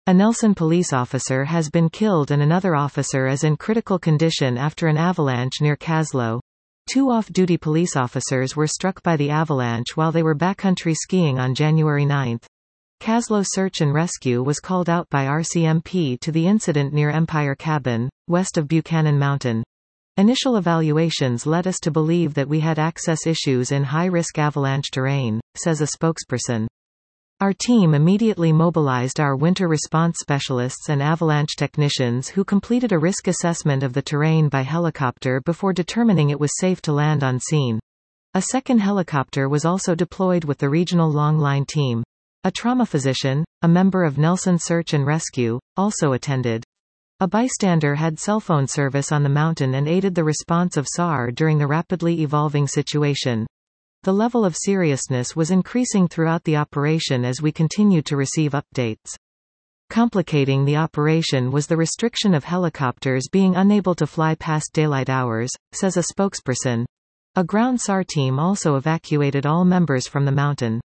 A Nelson police officer has been killed and another officer is in critical condition after an avalanche near Kaslo. Two off-duty police officers were struck by the avalanche while they were backcountry skiing on January 9. Kaslo Search and Rescue was called out by RCMP to the incident near Empire Cabin, west of Buchanan Mountain. Initial evaluations led us to believe that we had access issues in high-risk avalanche terrain, says a spokesperson. Our team immediately mobilized our winter response specialists and avalanche technicians who completed a risk assessment of the terrain by helicopter before determining it was safe to land on scene. A second helicopter was also deployed with the regional long line team. A trauma physician, a member of Nelson Search and Rescue, also attended. A bystander had cell phone service on the mountain and aided the response of SAR during the rapidly evolving situation. The level of seriousness was increasing throughout the operation as we continued to receive updates. Complicating the operation was the restriction of helicopters being unable to fly past daylight hours, says a spokesperson. A ground SAR team also evacuated all members from the mountain.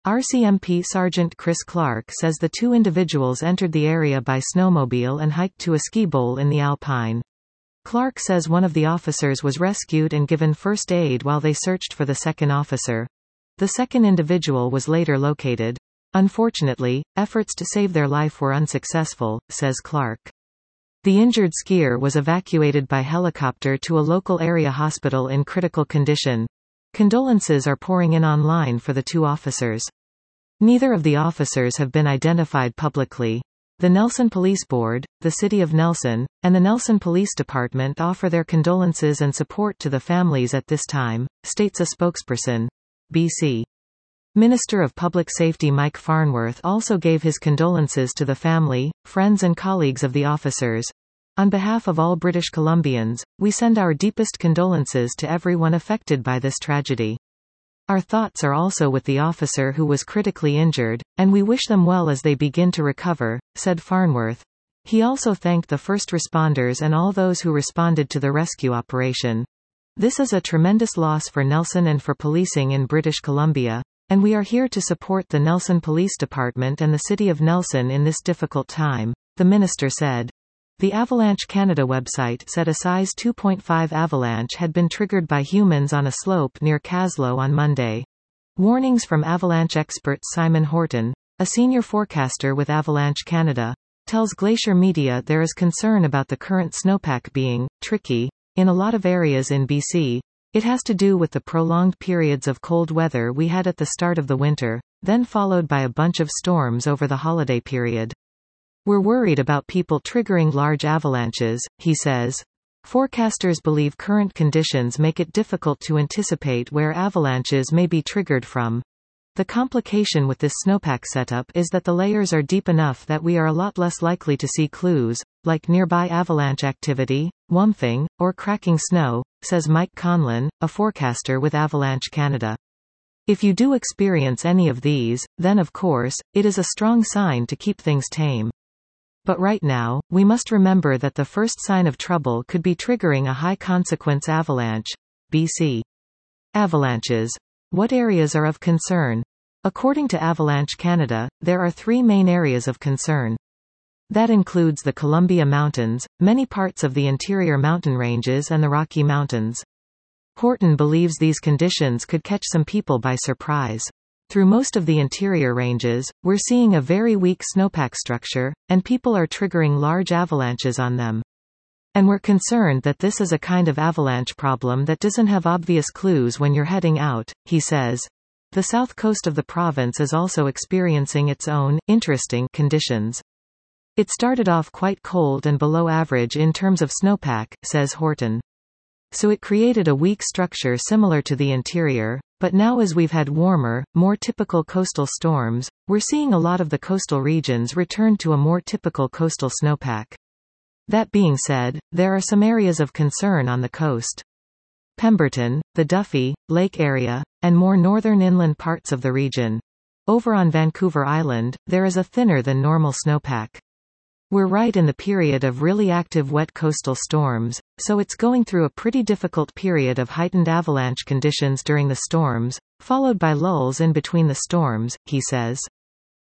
RCMP Sergeant Chris Clark says the two individuals entered the area by snowmobile and hiked to a ski bowl in the Alpine. Clark says one of the officers was rescued and given first aid while they searched for the second officer. The second individual was later located. Unfortunately, efforts to save their life were unsuccessful, says Clark. The injured skier was evacuated by helicopter to a local area hospital in critical condition. Condolences are pouring in online for the two officers. Neither of the officers have been identified publicly. The Nelson Police Board, the City of Nelson, and the Nelson Police Department offer their condolences and support to the families at this time, states a spokesperson. BC. Minister of Public Safety Mike Farnworth also gave his condolences to the family, friends and colleagues of the officers. On behalf of all British Columbians, we send our deepest condolences to everyone affected by this tragedy. Our thoughts are also with the officer who was critically injured, and we wish them well as they begin to recover, said Farnworth. He also thanked the first responders and all those who responded to the rescue operation. This is a tremendous loss for Nelson and for policing in British Columbia, and we are here to support the Nelson Police Department and the City of Nelson in this difficult time, the minister said. The Avalanche Canada website said a size 2.5 avalanche had been triggered by humans on a slope near Kaslo on Monday. Warnings from avalanche expert Simon Horton, a senior forecaster with Avalanche Canada, tells Glacier Media there is concern about the current snowpack being tricky in a lot of areas in BC. It has to do with the prolonged periods of cold weather we had at the start of the winter, then followed by a bunch of storms over the holiday period. We're worried about people triggering large avalanches, he says. Forecasters believe current conditions make it difficult to anticipate where avalanches may be triggered from. The complication with this snowpack setup is that the layers are deep enough that we are a lot less likely to see clues, like nearby avalanche activity, whumping, or cracking snow, says Mike Conlon, a forecaster with Avalanche Canada. If you do experience any of these, then of course, it is a strong sign to keep things tame. But right now, we must remember that the first sign of trouble could be triggering a high-consequence avalanche. BC. Avalanches. What areas are of concern? According to Avalanche Canada, there are three main areas of concern. That includes the Columbia Mountains, many parts of the interior mountain ranges and the Rocky Mountains. Horton believes these conditions could catch some people by surprise. Through most of the interior ranges, we're seeing a very weak snowpack structure, and people are triggering large avalanches on them. And we're concerned that this is a kind of avalanche problem that doesn't have obvious clues when you're heading out, he says. The south coast of the province is also experiencing its own, interesting, conditions. It started off quite cold and below average in terms of snowpack, says Horton. So it created a weak structure similar to the interior, but now as we've had warmer, more typical coastal storms, we're seeing a lot of the coastal regions return to a more typical coastal snowpack. That being said, there are some areas of concern on the coast. Pemberton, the Duffy, Lake area, and more northern inland parts of the region. Over on Vancouver Island, there is a thinner than normal snowpack. We're right in the period of really active wet coastal storms, so it's going through a pretty difficult period of heightened avalanche conditions during the storms, followed by lulls in between the storms, he says.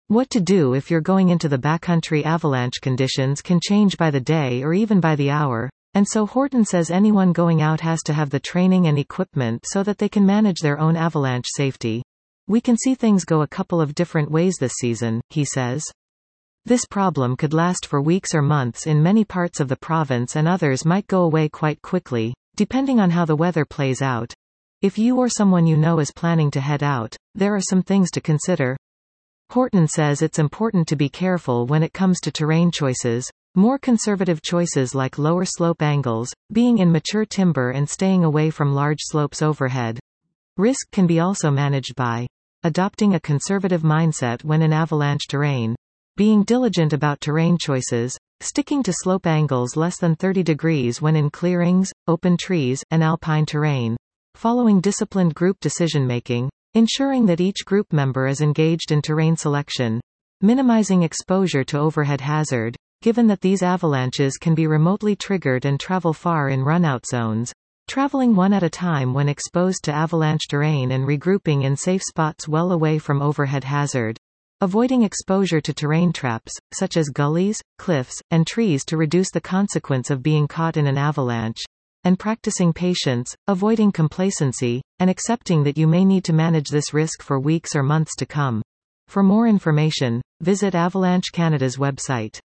What to do if you're going into the backcountry. Avalanche conditions can change by the day or even by the hour, and so Horton says anyone going out has to have the training and equipment so that they can manage their own avalanche safety. We can see things go a couple of different ways this season, he says. This problem could last for weeks or months in many parts of the province, and others might go away quite quickly, depending on how the weather plays out. If you or someone you know is planning to head out, there are some things to consider. Horton says it's important to be careful when it comes to terrain choices. More conservative choices like lower slope angles, being in mature timber and staying away from large slopes overhead. Risk can be also managed by adopting a conservative mindset when in avalanche terrain, being diligent about terrain choices, sticking to slope angles less than 30 degrees when in clearings, open trees, and alpine terrain, following disciplined group decision-making, ensuring that each group member is engaged in terrain selection, minimizing exposure to overhead hazard, given that these avalanches can be remotely triggered and travel far in run-out zones, traveling one at a time when exposed to avalanche terrain and regrouping in safe spots well away from overhead hazard, avoiding exposure to terrain traps, such as gullies, cliffs, and trees to reduce the consequence of being caught in an avalanche, and practicing patience, avoiding complacency, and accepting that you may need to manage this risk for weeks or months to come. For more information, visit Avalanche Canada's website.